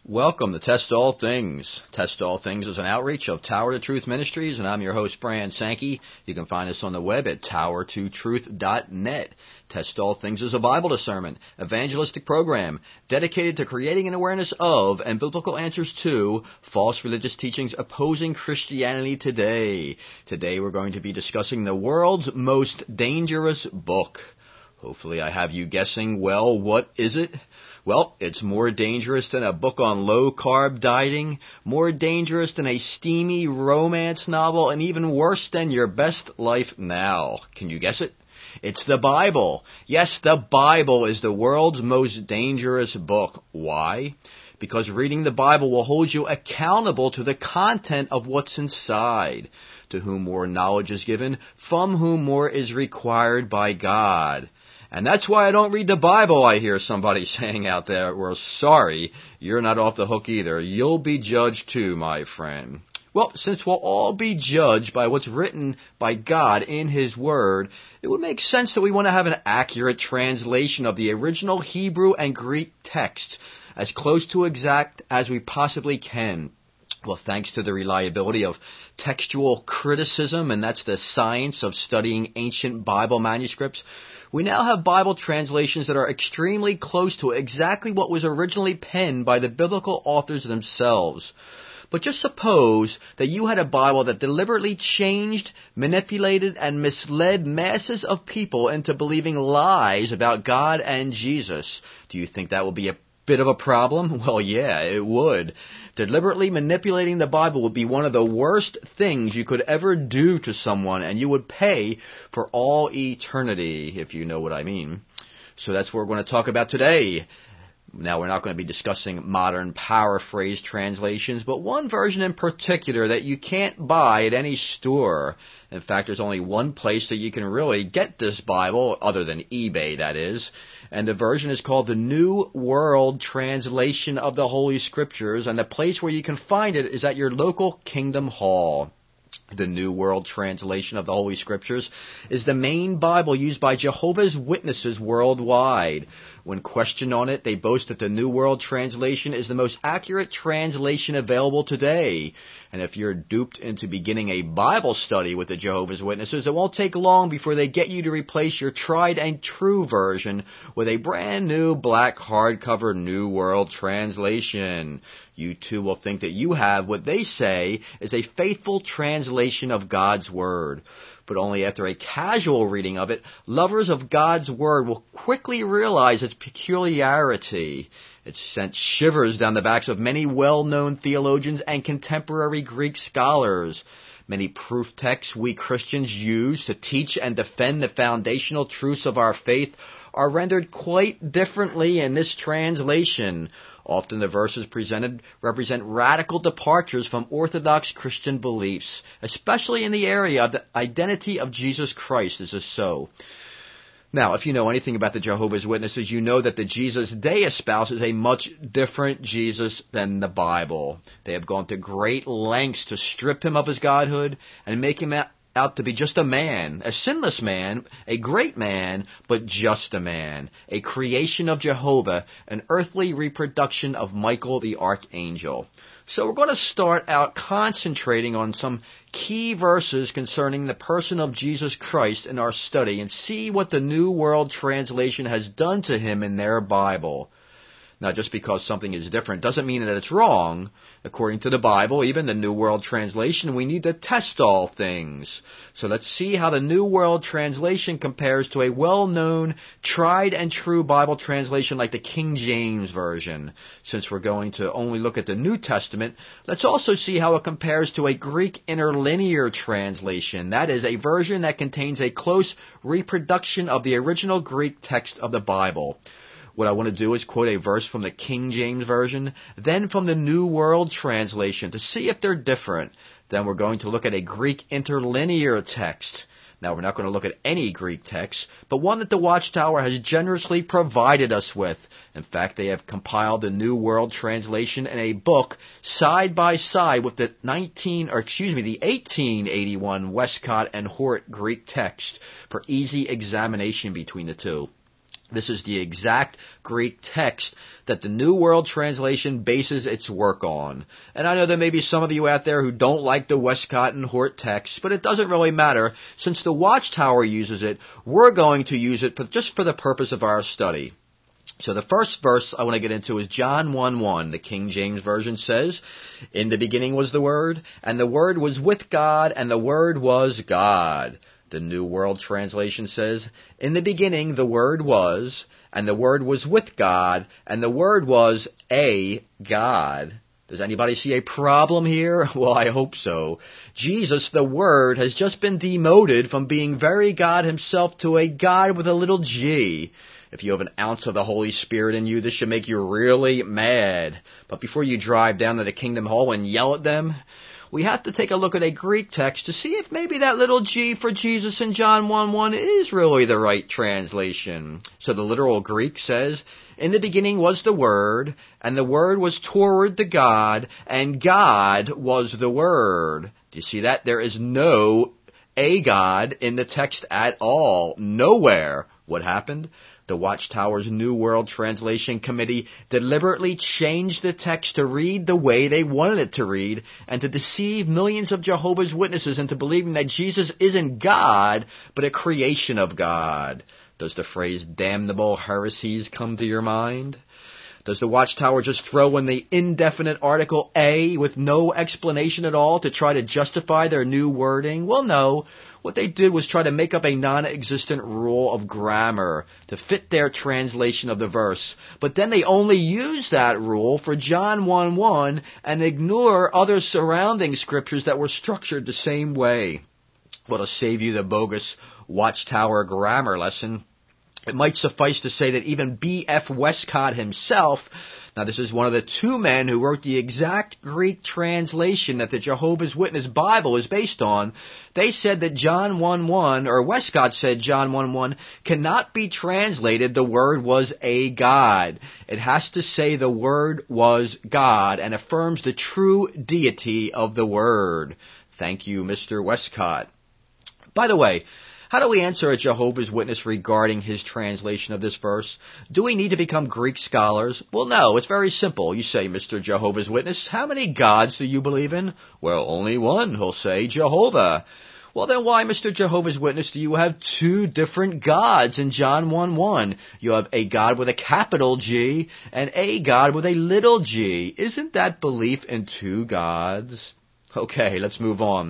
Welcome to Test All Things. Test All Things is an outreach of Tower to Truth Ministries, and I'm your host, Fran Sankey. You can find us on the web at towertotruth.net. Test All Things is a Bible discernment, evangelistic program dedicated to creating an awareness of and biblical answers to false religious teachings opposing Christianity today. Today we're going to be discussing the world's most dangerous book. Hopefully I have you guessing, well, what is it? Well, it's more dangerous than a book on low-carb dieting, more dangerous than a steamy romance novel, and even worse than your best life now. Can you guess it? It's the Bible. Yes, the Bible is the world's most dangerous book. Why? Because reading the Bible will hold you accountable to the content of what's inside. To whom more knowledge is given, from whom more is required by God. And that's why I don't read the Bible, I hear somebody saying out there. Well, sorry, you're not off the hook either. You'll be judged too, my friend. Well, since we'll all be judged by what's written by God in His Word, it would make sense that we want to have an accurate translation of the original Hebrew and Greek text, as close to exact as we possibly can. Well, thanks to the reliability of textual criticism, and that's the science of studying ancient Bible manuscripts, we now have Bible translations that are extremely close to exactly what was originally penned by the biblical authors themselves. But just suppose that you had a Bible that deliberately changed, manipulated, and misled masses of people into believing lies about God and Jesus. Do you think that would be a bit of a problem? Well, yeah, it would. Deliberately manipulating the Bible would be one of the worst things you could ever do to someone, and you would pay for all eternity, if you know what I mean. So that's what we're going to talk about today. Now, we're not going to be discussing modern paraphrase translations, but one version in particular that you can't buy at any store. In fact, there's only one place that you can really get this Bible, other than eBay, that is. And the version is called the New World Translation of the Holy Scriptures, and the place where you can find it is at your local Kingdom Hall. The New World Translation of the Holy Scriptures is the main Bible used by Jehovah's Witnesses worldwide. When questioned on it, they boast that the New World Translation is the most accurate translation available today. And if you're duped into beginning a Bible study with the Jehovah's Witnesses, it won't take long before they get you to replace your tried and true version with a brand new black hardcover New World Translation. You too will think that you have what they say is a faithful translation of God's Word. But only after a casual reading of it, lovers of God's Word will quickly realize its peculiarity. It sent shivers down the backs of many well-known theologians and contemporary Greek scholars. Many proof texts we Christians use to teach and defend the foundational truths of our faith are rendered quite differently in this translation. Often the verses presented represent radical departures from Orthodox Christian beliefs, especially in the area of the identity of Jesus Christ. This is so. Now, if you know anything about the Jehovah's Witnesses, you know that the Jesus they espouse is a much different Jesus than the Bible. They have gone to great lengths to strip him of his godhood and make him out to be just a man, a sinless man, a great man, but just a man, a creation of Jehovah, an earthly reproduction of Michael the Archangel. So we're going to start out concentrating on some key verses concerning the person of Jesus Christ in our study and see what the New World Translation has done to him in their Bible. Now, just because something is different doesn't mean that it's wrong. According to the Bible, even the New World Translation, we need to test all things. So let's see how the New World Translation compares to a well-known, tried and true Bible translation like the King James Version. Since we're going to only look at the New Testament, let's also see how it compares to a Greek interlinear translation. That is, a version that contains a close reproduction of the original Greek text of the Bible. What I want to do is quote a verse from the King James Version, then from the New World Translation to see if they're different. Then we're going to look at a Greek interlinear text. Now, we're not going to look at any Greek text, but one that the Watchtower has generously provided us with. In fact, they have compiled the New World Translation in a book side by side with the 1881 Westcott and Hort Greek text for easy examination between the two. This is the exact Greek text that the New World Translation bases its work on. And I know there may be some of you out there who don't like the Westcott and Hort text, but it doesn't really matter. Since the Watchtower uses it, we're going to use it just for the purpose of our study. So the first verse I want to get into is John 1:1. The King James Version says, "In the beginning was the Word, and the Word was with God, and the Word was God." The New World Translation says, "In the beginning the Word was, and the Word was with God, and the Word was a God." Does anybody see a problem here? Well, I hope so. Jesus, the Word, has just been demoted from being very God himself to a God with a little g. If you have an ounce of the Holy Spirit in you, this should make you really mad. But before you drive down to the Kingdom Hall and yell at them, we have to take a look at a Greek text to see if maybe that little g for Jesus in John 1:1 is really the right translation. So the literal Greek says, "In the beginning was the Word, and the Word was toward the God, and God was the Word." Do you see that? There is no a God in the text at all. Nowhere. What happened? The Watchtower's New World Translation Committee deliberately changed the text to read the way they wanted it to read and to deceive millions of Jehovah's Witnesses into believing that Jesus isn't God, but a creation of God. Does the phrase damnable heresies come to your mind? Does the Watchtower just throw in the indefinite article a with no explanation at all to try to justify their new wording? Well, no. What they did was try to make up a non-existent rule of grammar to fit their translation of the verse. But then they only use that rule for John 1:1 and ignore other surrounding scriptures that were structured the same way. Well, to save you the bogus Watchtower grammar lesson, it might suffice to say that even B.F. Westcott himself, now this is one of the two men who wrote the exact Greek translation that the Jehovah's Witness Bible is based on, they said that John 1:1, or Westcott said John 1:1, cannot be translated "the Word was a God." It has to say "the Word was God" and affirms the true deity of the Word. Thank you, Mr. Westcott. By the way, how do we answer a Jehovah's Witness regarding his translation of this verse? Do we need to become Greek scholars? Well, no, it's very simple. You say, "Mr. Jehovah's Witness, how many gods do you believe in?" "Well, only one," he'll say, "Jehovah." "Well, then why, Mr. Jehovah's Witness, do you have two different gods in John 1:1? You have a God with a capital G and a God with a little g. Isn't that belief in two gods?" Okay, let's move on.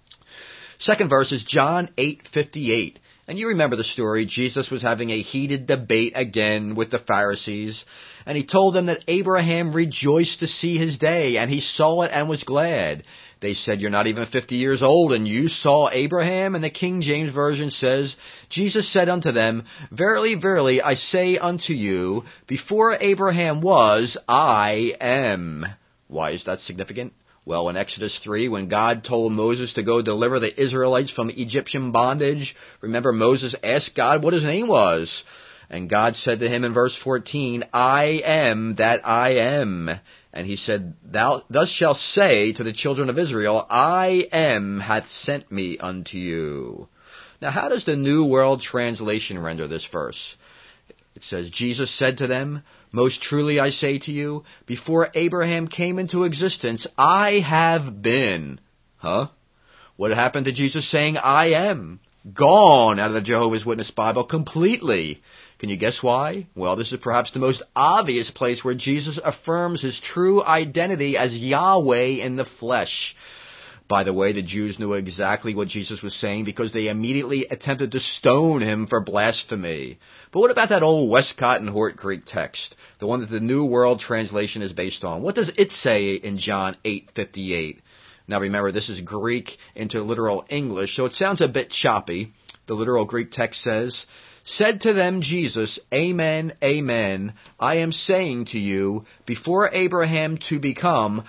Second verse is John 8:58. And you remember the story. Jesus was having a heated debate again with the Pharisees. And he told them that Abraham rejoiced to see his day. And he saw it and was glad. They said, "You're not even 50 years old, and you saw Abraham?" And the King James Version says, "Jesus said unto them, Verily, verily, I say unto you, before Abraham was, I am." Why is that significant? Well, in Exodus 3, when God told Moses to go deliver the Israelites from Egyptian bondage, remember Moses asked God what his name was. And God said to him in verse 14, "I am that I am." And he said, "Thou thus shalt say to the children of Israel, I am hath sent me unto you." Now, how does the New World Translation render this verse? It says, "Jesus said to them, Most truly I say to you, before Abraham came into existence, I have been." Huh? What happened to Jesus saying, "I am"? Gone out of the Jehovah's Witness Bible completely. Can you guess why? Well, this is perhaps the most obvious place where Jesus affirms his true identity as Yahweh in the flesh. By the way, the Jews knew exactly what Jesus was saying because they immediately attempted to stone him for blasphemy. But what about that old Westcott and Hort Greek text, the one that the New World Translation is based on? What does it say in John 8:58? Now remember, this is Greek into literal English, so it sounds a bit choppy. The literal Greek text says, "Said to them Jesus, Amen, amen, I am saying to you, before Abraham to become,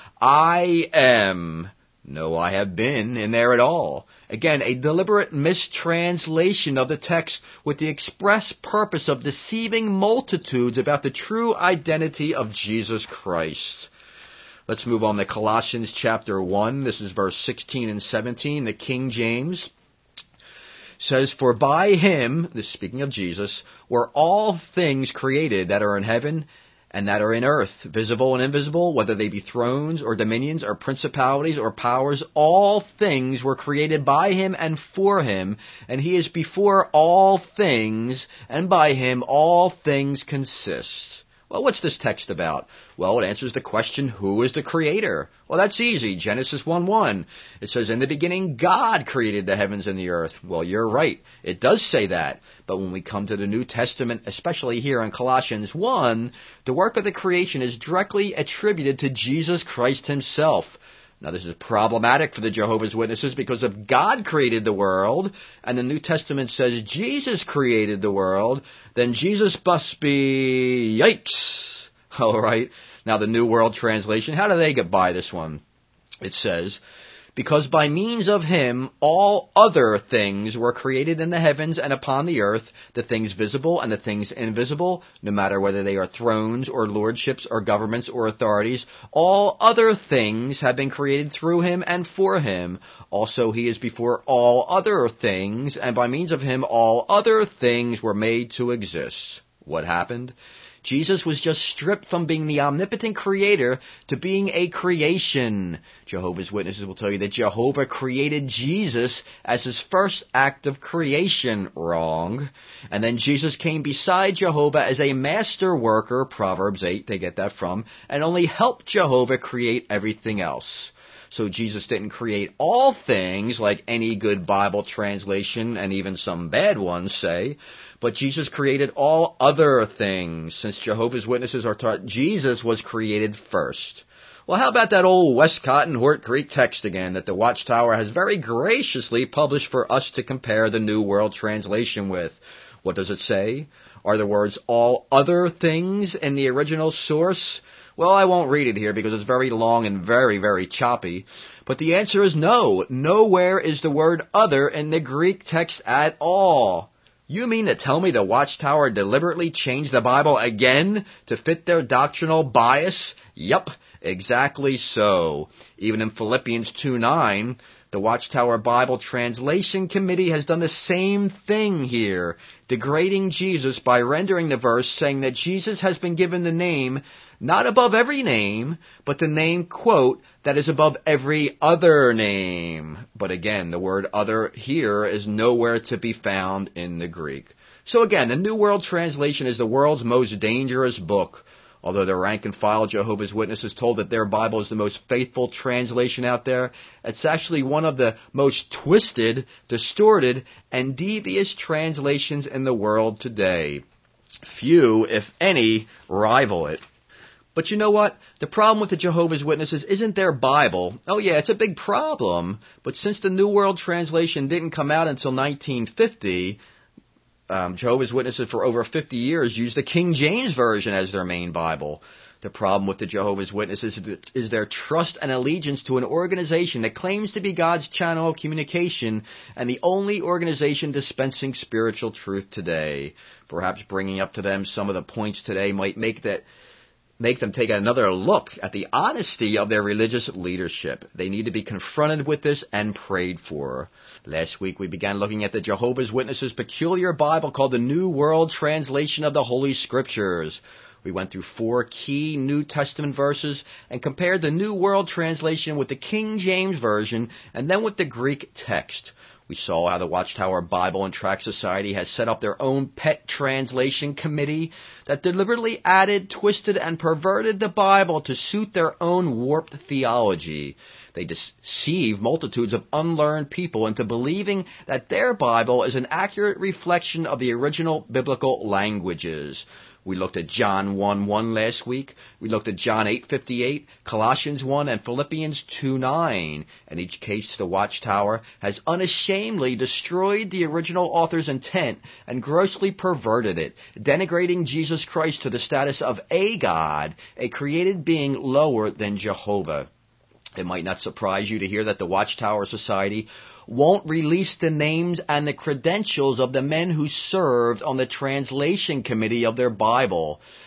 I am." No, "I have been" in there at all. Again, a deliberate mistranslation of the text with the express purpose of deceiving multitudes about the true identity of Jesus Christ. Let's move on to Colossians chapter 1. This is verse 16 and 17, the King James. says, "For by him," this is speaking of Jesus, "were all things created that are in heaven and that are in earth, visible and invisible, whether they be thrones or dominions or principalities or powers. All things were created by him and for him, and he is before all things, and by him all things consist." Well, what's this text about? Well, it answers the question, who is the creator? Well, that's easy. Genesis 1:1. It says, "In the beginning, God created the heavens and the earth." Well, you're right. It does say that. But when we come to the New Testament, especially here in Colossians 1, the work of the creation is directly attributed to Jesus Christ himself. Now, this is problematic for the Jehovah's Witnesses because if God created the world, and the New Testament says Jesus created the world, then Jesus must be yikes. All right. Now, the New World Translation, how do they get by this one? It says, "Because by means of him all other things were created in the heavens and upon the earth, the things visible and the things invisible, no matter whether they are thrones or lordships or governments or authorities. All other things have been created through him and for him. Also he is before all other things, and by means of him all other things were made to exist." What happened? Jesus was just stripped from being the omnipotent creator to being a creation. Jehovah's Witnesses will tell you that Jehovah created Jesus as his first act of creation. Wrong. And then Jesus came beside Jehovah as a master worker, Proverbs 8, they get that from, and only helped Jehovah create everything else. So Jesus didn't create all things like any good Bible translation and even some bad ones say, but Jesus created all other things, since Jehovah's Witnesses are taught Jesus was created first. Well, how about that old Westcott and Hort Greek text again that the Watchtower has very graciously published for us to compare the New World Translation with? What does it say? Are the words all other things in the original source? Well, I won't read it here because it's very long and very, very choppy. But the answer is no. Nowhere is the word other in the Greek text at all. You mean to tell me the Watchtower deliberately changed the Bible again to fit their doctrinal bias? Yup, exactly so. Even in Philippians 2:9, the Watchtower Bible Translation Committee has done the same thing here, degrading Jesus by rendering the verse saying that Jesus has been given the name not above every name, but the name, quote, that is above every other name. But again, the word other here is nowhere to be found in the Greek. So again, the New World Translation is the world's most dangerous book. Although the rank and file Jehovah's Witnesses told that their Bible is the most faithful translation out there, it's actually one of the most twisted, distorted, and devious translations in the world today. Few, if any, rival it. But you know what? The problem with the Jehovah's Witnesses isn't their Bible. Oh yeah, it's a big problem. But since the New World Translation didn't come out until 1950, Jehovah's Witnesses for over 50 years used the King James Version as their main Bible. The problem with the Jehovah's Witnesses is their trust and allegiance to an organization that claims to be God's channel of communication and the only organization dispensing spiritual truth today. Perhaps bringing up to them some of the points today might make them take another look at the honesty of their religious leadership. They need to be confronted with this and prayed for. Last week we began looking at the Jehovah's Witnesses' peculiar Bible called the New World Translation of the Holy Scriptures. We went through 4 key New Testament verses and compared the New World Translation with the King James Version and then with the Greek text. We saw how the Watchtower Bible and Tract Society has set up their own pet translation committee that deliberately added, twisted, and perverted the Bible to suit their own warped theology. They deceive multitudes of unlearned people into believing that their Bible is an accurate reflection of the original biblical languages. We looked at John 1:1 last week. We looked at John 8:58, Colossians 1, and Philippians 2:9. In each case, the Watchtower has unashamedly destroyed the original author's intent and grossly perverted it, denigrating Jesus Christ to the status of a God, a created being lower than Jehovah. It might not surprise you to hear that the Watchtower Society won't release the names and the credentials of the men who served on the translation committee of their Bible.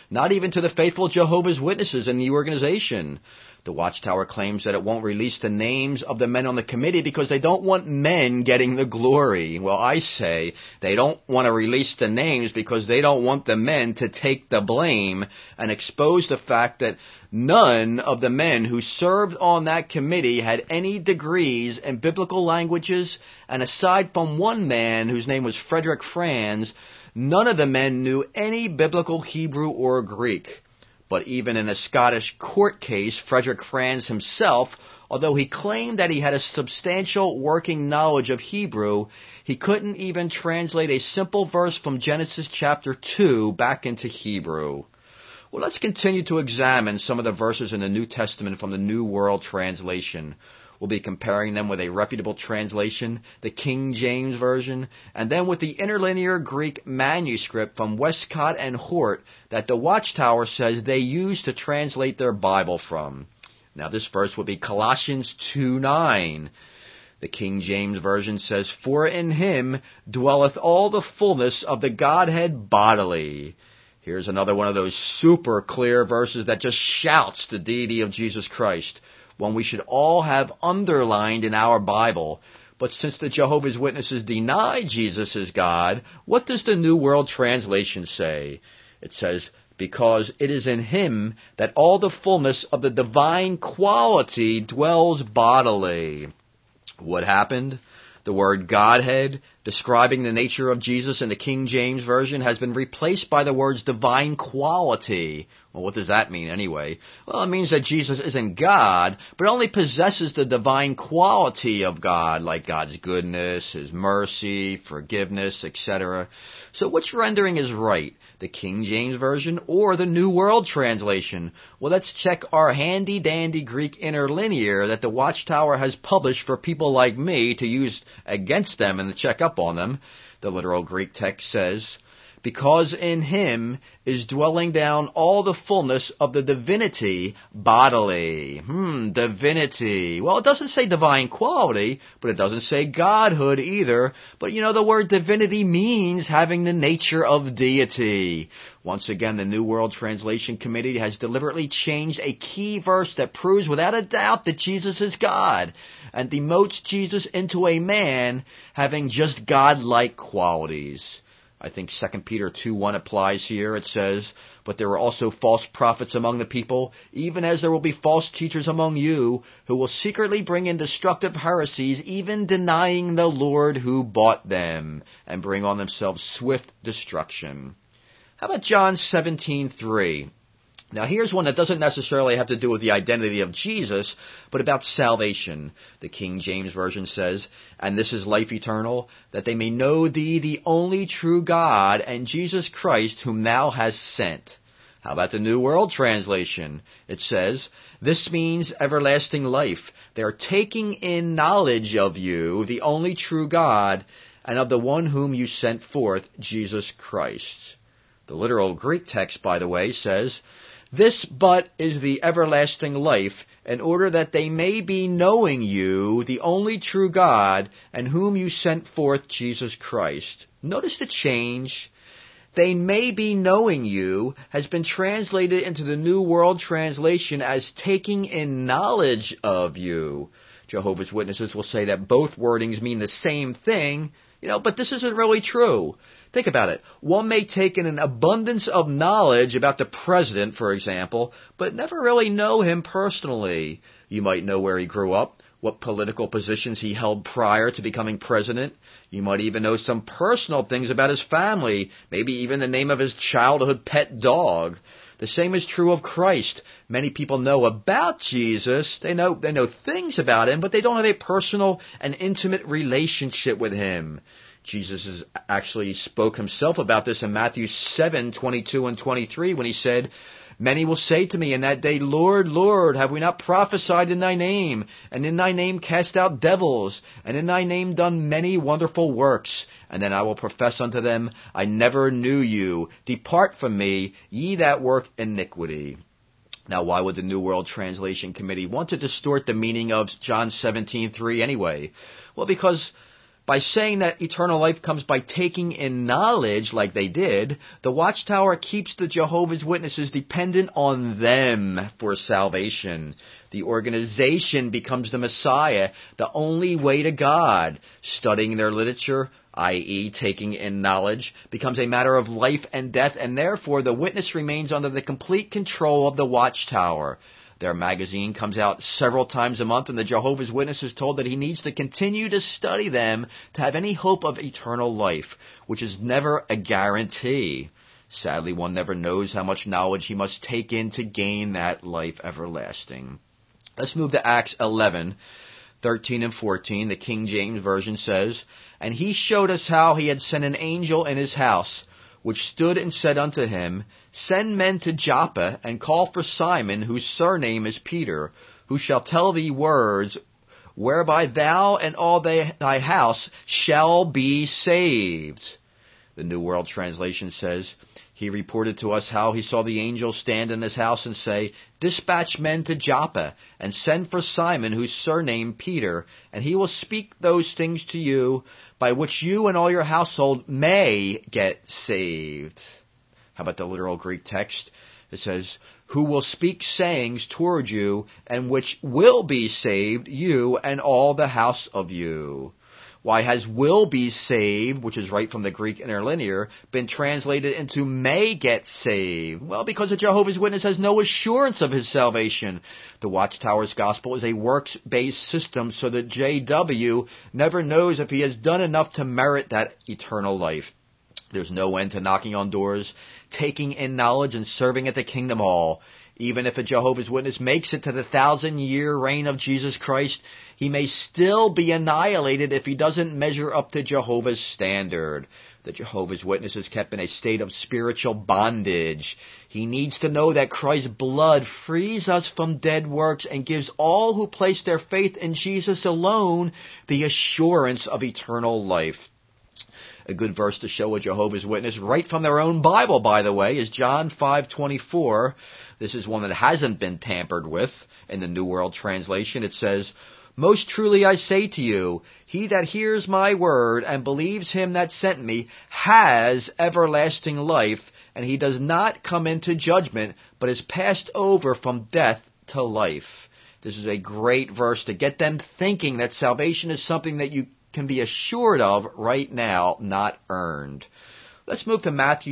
not even to the faithful Jehovah's Witnesses in the organization. The Watchtower claims that it won't release the names of the men on the committee because they don't want men getting the glory. Well, I say they don't want to release the names because they don't want the men to take the blame and expose the fact that none of the men who served on that committee had any degrees in biblical languages, and aside from one man whose name was Frederick Franz, none of the men knew any biblical Hebrew or Greek. But even in a Scottish court case, Frederick Franz himself, although he claimed that he had a substantial working knowledge of Hebrew, he couldn't even translate a simple verse from Genesis chapter 2 back into Hebrew. Well, let's continue to examine some of the verses in the New Testament from the New World Translation. We'll be comparing them with a reputable translation, the King James Version, and then with the interlinear Greek manuscript from Westcott and Hort that the Watchtower says they use to translate their Bible from. Now this verse would be Colossians 2:9. The King James Version says, "For in him dwelleth all the fullness of the Godhead bodily." Here's another one of those super clear verses that just shouts the deity of Jesus Christ, one we should all have underlined in our Bible. But since the Jehovah's Witnesses deny Jesus is God, what does the New World Translation say? It says, "Because it is in him that all the fullness of the divine quality dwells bodily." What happened? The word Godhead, describing the nature of Jesus in the King James Version, has been replaced by the words divine quality. Well, what does that mean anyway? Well, it means that Jesus isn't God, but only possesses the divine quality of God, like God's goodness, His mercy, forgiveness, etc. So which rendering is right? The King James Version or the New World Translation? Well, let's check our handy-dandy Greek interlinear that the Watchtower has published for people like me to use against them and to check up on them. The literal Greek text says, "Because in him is dwelling down all the fullness of the divinity bodily." Divinity. Well, it doesn't say divine quality, but it doesn't say godhood either. But you know, the word divinity means having the nature of deity. Once again, the New World Translation Committee has deliberately changed a key verse that proves without a doubt that Jesus is God and demotes Jesus into a man having just God-like qualities. I think 2 Peter 2:1 applies here. It says, "But there are also false prophets among the people, even as there will be false teachers among you, who will secretly bring in destructive heresies, even denying the Lord who bought them, and bring on themselves swift destruction." How about John 17:3? Now here's one that doesn't necessarily have to do with the identity of Jesus, but about salvation. The King James Version says, "And this is life eternal, that they may know thee, the only true God, and Jesus Christ, whom thou hast sent." How about the New World Translation? It says, "This means everlasting life. They are taking in knowledge of you, the only true God, and of the one whom you sent forth, Jesus Christ." The literal Greek text, by the way, says, "This but is the everlasting life, in order that they may be knowing you, the only true God, and whom you sent forth, Jesus Christ." Notice the change. "They may be knowing you" has been translated into the New World Translation as taking in knowledge of you. Jehovah's Witnesses will say that both wordings mean the same thing, but this isn't really true. Think about it. One may take in an abundance of knowledge about the president, for example, but never really know him personally. You might know where he grew up, what political positions he held prior to becoming president. You might even know some personal things about his family, maybe even the name of his childhood pet dog. The same is true of Christ. Many people know about Jesus. They know things about him, but they don't have a personal and intimate relationship with him. Jesus actually spoke himself about this in Matthew 7:22 and 23 when he said, "Many will say to me in that day, Lord, Lord, have we not prophesied in thy name, and in thy name cast out devils, and in thy name done many wonderful works? And then I will profess unto them, I never knew you. Depart from me, ye that work iniquity." Now, why would the New World Translation Committee want to distort the meaning of John 17:3 anyway? Well, because By saying that eternal life comes by taking in knowledge like they did, the Watchtower keeps the Jehovah's Witnesses dependent on them for salvation. The organization becomes the Messiah, the only way to God. Studying their literature, i.e. taking in knowledge, becomes a matter of life and death, and therefore the witness remains under the complete control of the Watchtower. Their magazine comes out several times a month, and the Jehovah's Witness is told that he needs to continue to study them to have any hope of eternal life, which is never a guarantee. Sadly, one never knows how much knowledge he must take in to gain that life everlasting. Let's move to Acts 11:13 and 14. The King James Version says, "And he showed us how he had sent an angel in his house, which stood and said unto him, Send men to Joppa, and call for Simon, whose surname is Peter, who shall tell thee words, whereby thou and all thy house shall be saved." The New World Translation says, "He reported to us how he saw the angel stand in his house and say, Dispatch men to Joppa, and send for Simon, whose surname Peter, and he will speak those things to you, by which you and all your household may get saved." How about the literal Greek text? It says, "Who will speak sayings toward you, and which will be saved, you and all the house of you." Why has "will be saved," which is right from the Greek interlinear, been translated into "may get saved"? Well, because the Jehovah's Witness has no assurance of his salvation. The Watchtower's gospel is a works-based system, so that JW never knows if he has done enough to merit that eternal life. There's no end to knocking on doors, taking in knowledge, and serving at the Kingdom Hall. Even if a Jehovah's Witness makes it to the 1,000-year reign of Jesus Christ, he may still be annihilated if he doesn't measure up to Jehovah's standard. The Jehovah's Witness is kept in a state of spiritual bondage. He needs to know that Christ's blood frees us from dead works and gives all who place their faith in Jesus alone the assurance of eternal life. A good verse to show a Jehovah's Witness, right from their own Bible, by the way, is John 5:24. This is one that hasn't been tampered with in the New World Translation. It says, "Most truly I say to you, he that hears my word and believes him that sent me has everlasting life, and he does not come into judgment, but is passed over from death to life." This is a great verse to get them thinking that salvation is something that you can be assured of right now, not earned. Let's move to Matthew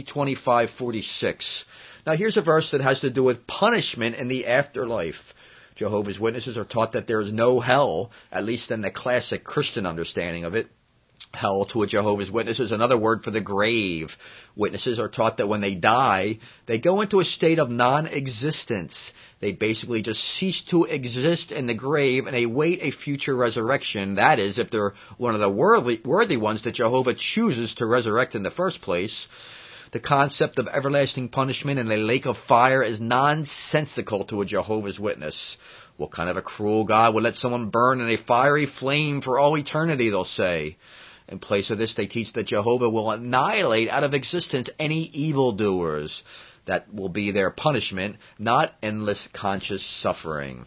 25:46. Now here's a verse that has to do with punishment in the afterlife. Jehovah's Witnesses are taught that there is no hell, at least in the classic Christian understanding of it. Hell to a Jehovah's Witness is another word for the grave. Witnesses are taught that when they die, they go into a state of non-existence. They basically just cease to exist in the grave and await a future resurrection. That is, if they're one of the worthy ones that Jehovah chooses to resurrect in the first place. The concept of everlasting punishment in a lake of fire is nonsensical to a Jehovah's Witness. What kind of a cruel God would let someone burn in a fiery flame for all eternity, they'll say. In place of this, they teach that Jehovah will annihilate out of existence any evildoers. That will be their punishment, not endless conscious suffering.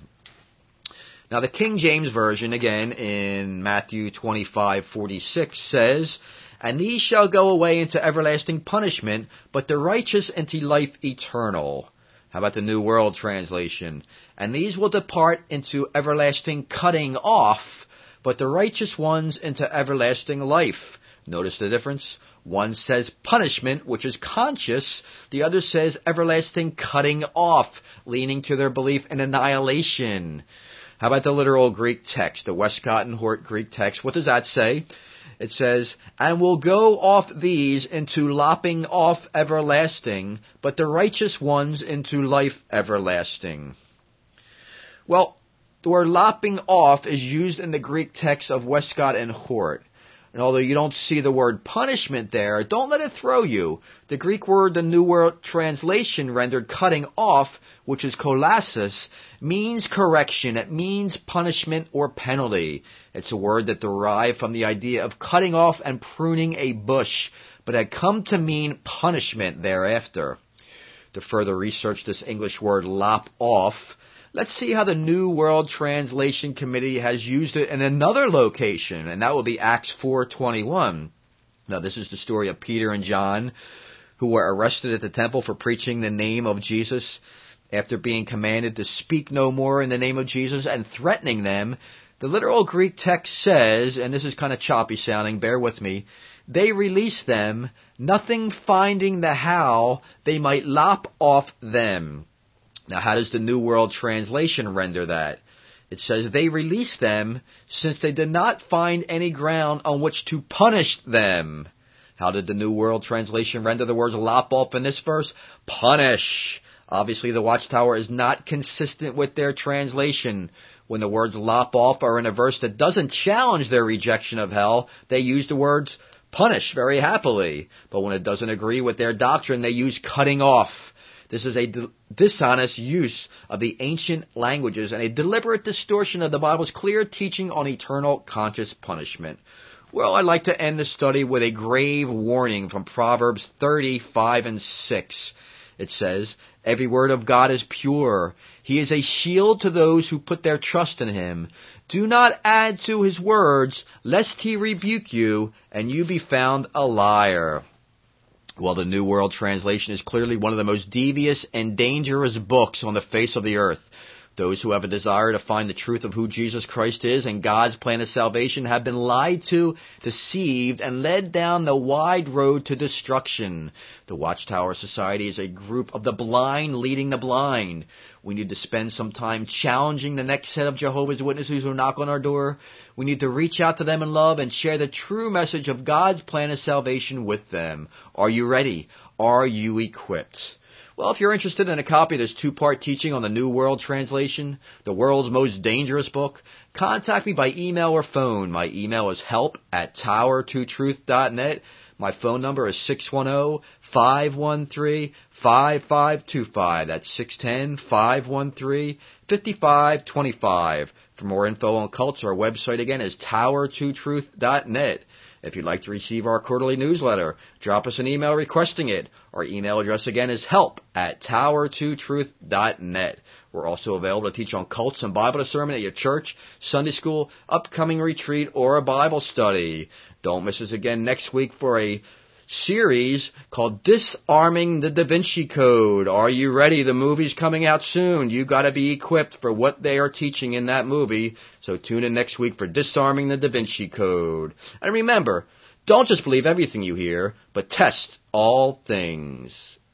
Now the King James Version, again, in Matthew 25:46 says, "And these shall go away into everlasting punishment, but the righteous into life eternal." How about the New World Translation? "And these will depart into everlasting cutting off, but the righteous ones into everlasting life." Notice the difference? One says punishment, which is conscious. The other says everlasting cutting off, leaning to their belief in annihilation. How about the literal Greek text, the Westcott and Hort Greek text? What does that say? It says, "And will go off these into lopping off everlasting, but the righteous ones into life everlasting." Well, the word lopping off is used in the Greek text of Westcott and Hort. And although you don't see the word punishment there, don't let it throw you. The Greek word the New World Translation rendered cutting off, which is kolassos, means correction. It means punishment or penalty. It's a word that derived from the idea of cutting off and pruning a bush, but had come to mean punishment thereafter. To further research this English word lop off, Let's see how the New World Translation Committee has used it in another location, and that will be Acts 4:21. Now, this is the story of Peter and John, who were arrested at the temple for preaching the name of Jesus. After being commanded to speak no more in the name of Jesus and threatening them, the literal Greek text says, and this is kind of choppy sounding, bear with me, they released them, nothing finding the how they might lop off them. Now, how does the New World Translation render that? It says, they released them since they did not find any ground on which to punish them. How did the New World Translation render the words lop off in this verse? Punish. Obviously, the Watchtower is not consistent with their translation. When the words lop off are in a verse that doesn't challenge their rejection of hell, they use the words punish very happily. But when it doesn't agree with their doctrine, they use cutting off. This is a dishonest use of the ancient languages and a deliberate distortion of the Bible's clear teaching on eternal conscious punishment. Well, I'd like to end the study with a grave warning from Proverbs 30:5-6. It says, every word of God is pure. He is a shield to those who put their trust in him. Do not add to his words, lest he rebuke you, and you be found a liar. Well, the New World Translation is clearly one of the most devious and dangerous books on the face of the earth. Those who have a desire to find the truth of who Jesus Christ is and God's plan of salvation have been lied to, deceived, and led down the wide road to destruction. The Watchtower Society is a group of the blind leading the blind. We need to spend some time challenging the next set of Jehovah's Witnesses who knock on our door. We need to reach out to them in love and share the true message of God's plan of salvation with them. Are you ready? Are you equipped? Well, if you're interested in a copy of this two-part teaching on the New World Translation, the world's most dangerous book, contact me by email or phone. My email is help@tower2truth.net. My phone number is 610-513-5525. That's 610-513-5525. For more info on cults, our website again is tower2truth.net. If you'd like to receive our quarterly newsletter, drop us an email requesting it. Our email address again is help@tower2truth.net. We're also available to teach on cults and Bible discernment at your church, Sunday school, upcoming retreat, or a Bible study. Don't miss us again next week for a series called Disarming the Da Vinci Code. Are you ready? The movie's coming out soon. You got to be equipped for what they are teaching in that movie. So tune in next week for Disarming the Da Vinci Code. And remember, don't just believe everything you hear, but test all things.